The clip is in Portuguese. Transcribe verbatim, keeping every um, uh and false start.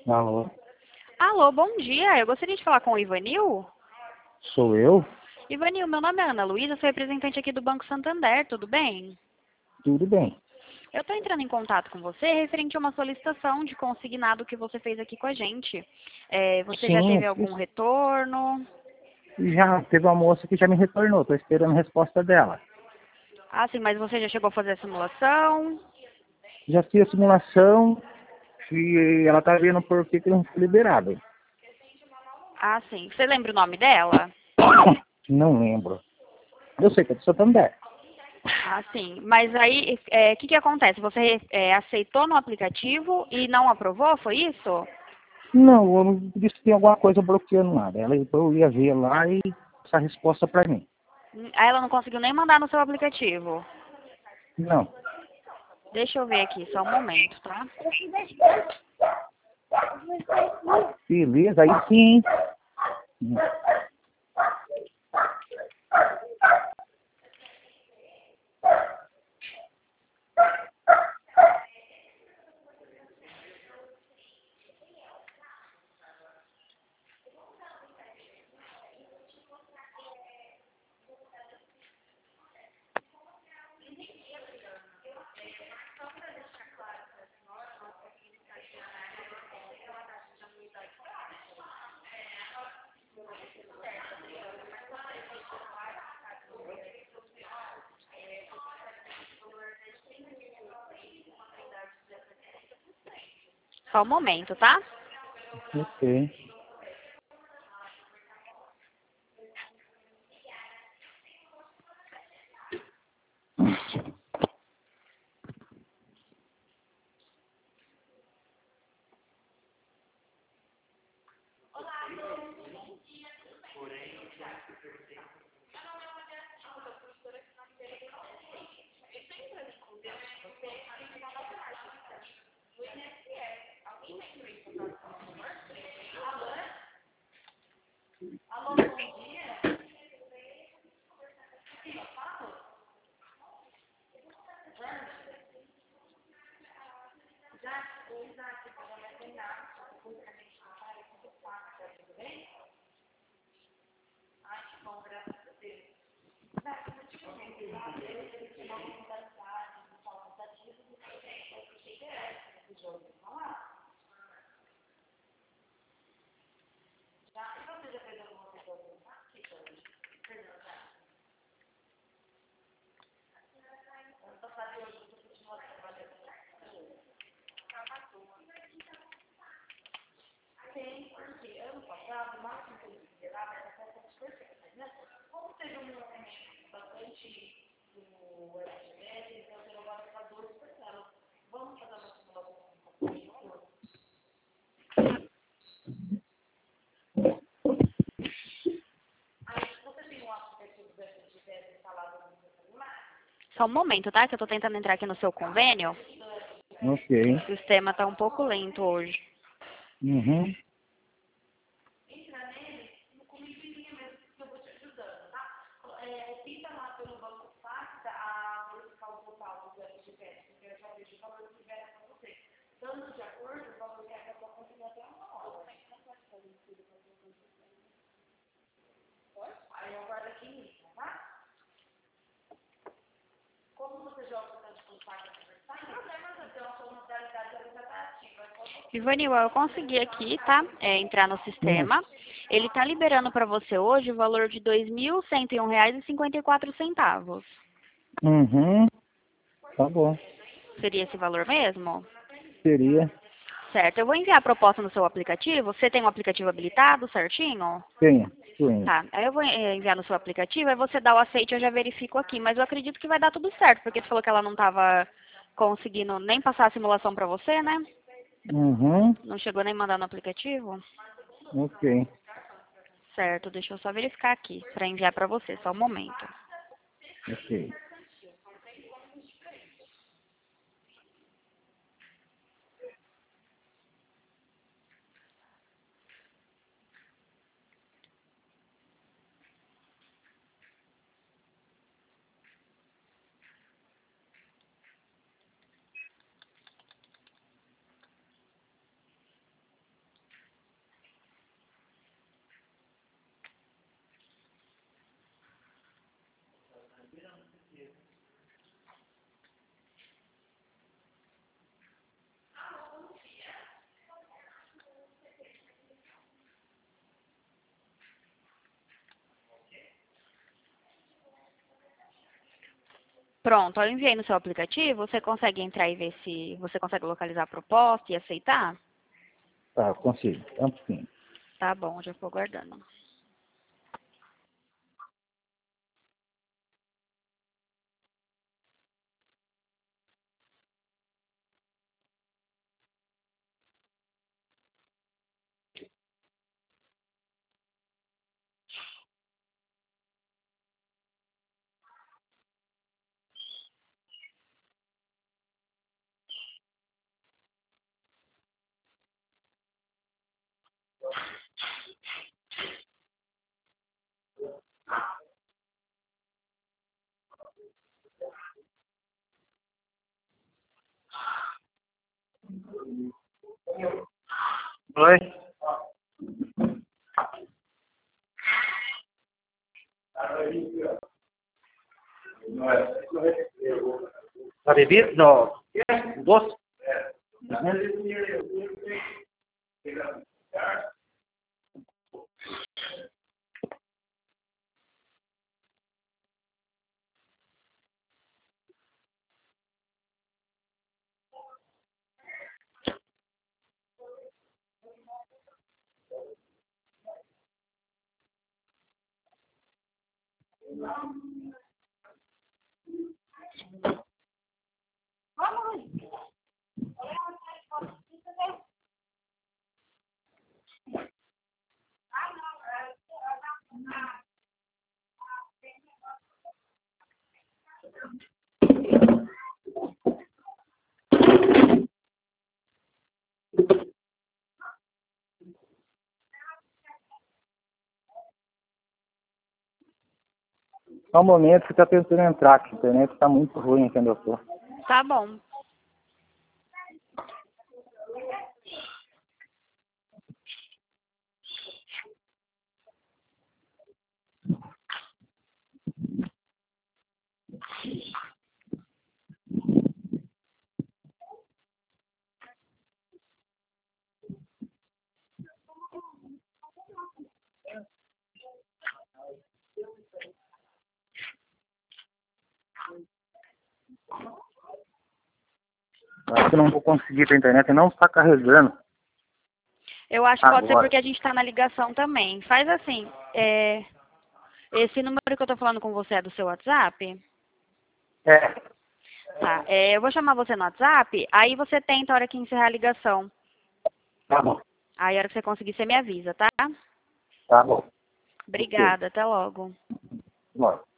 Alô, Alô, bom dia. Eu gostaria de falar com o Ivanil. sou eu? Ivanil, meu nome é Ana Luísa, sou representante aqui do Banco Santander, tudo bem? Tudo bem. Eu estou entrando em contato com você referente a uma solicitação de consignado que você fez aqui com a gente. É, você já Sim, teve algum retorno? já teve uma moça que já me retornou, estou esperando a resposta dela. Ah, sim, mas você já chegou a fazer a simulação? Já fiz a simulação e ela está vendo por que que não foi liberado. Ah, sim. Você lembra o nome dela? Não lembro. Eu sei que é do Santander. Ah, sim. Mas aí, é, o que que acontece? Você é, aceitou no aplicativo e não aprovou, foi isso? Não, eu não disse que tem alguma coisa bloqueando nada. Ela, eu ia ver lá e essa resposta para mim. Hum, Aí ela não conseguiu nem mandar no seu aplicativo. Não. Deixa eu ver aqui, só um momento, tá? Beleza, aí sim. Só um momento, tá? Ok. Só um momento, tá? Que eu tô tentando entrar aqui no seu convênio. Ok. O sistema tá um pouco lento hoje. Uhum. Ivanil, eu consegui aqui, tá? É, entrar no Hum. sistema. Ele tá liberando para você hoje o valor de dois mil cento e um reais e cinquenta e quatro centavos. Uhum. Tá bom. Seria esse valor mesmo? Seria. Certo. Eu vou enviar a proposta no seu aplicativo. Você tem um aplicativo habilitado certinho? Tenho. Tenho. Tá. Aí eu vou eh, enviar no seu aplicativo, aí você dá o aceite e eu já verifico aqui. Mas eu acredito que vai dar tudo certo, porque você falou que ela não estava conseguindo nem passar a simulação para você, né? Uhum. Não chegou nem mandar no aplicativo? Ok. Certo, deixa eu só verificar aqui para enviar para você, só um momento. Ok. Pronto, eu enviei no seu aplicativo, você consegue entrar e ver se você consegue localizar a proposta e aceitar? Tá, eu consigo. É um pouquinho. Tá bom, já estou guardando. Oi? A bebida? Não. Doce? Só um momento que está tentando entrar, que a internet está muito ruim aqui onde eu estou. Tá bom. Acho que não vou conseguir, a internet não está carregando. Eu acho que pode ser Agora. porque a gente está na ligação também. Faz assim, é, esse número que eu tô falando com você é do seu WhatsApp? É, Tá, é, eu vou chamar você no WhatsApp, aí você tenta a hora que encerrar a ligação. tá bom, Aí a hora que você conseguir, você me avisa, tá? tá bom. Obrigada, até logo. Bom.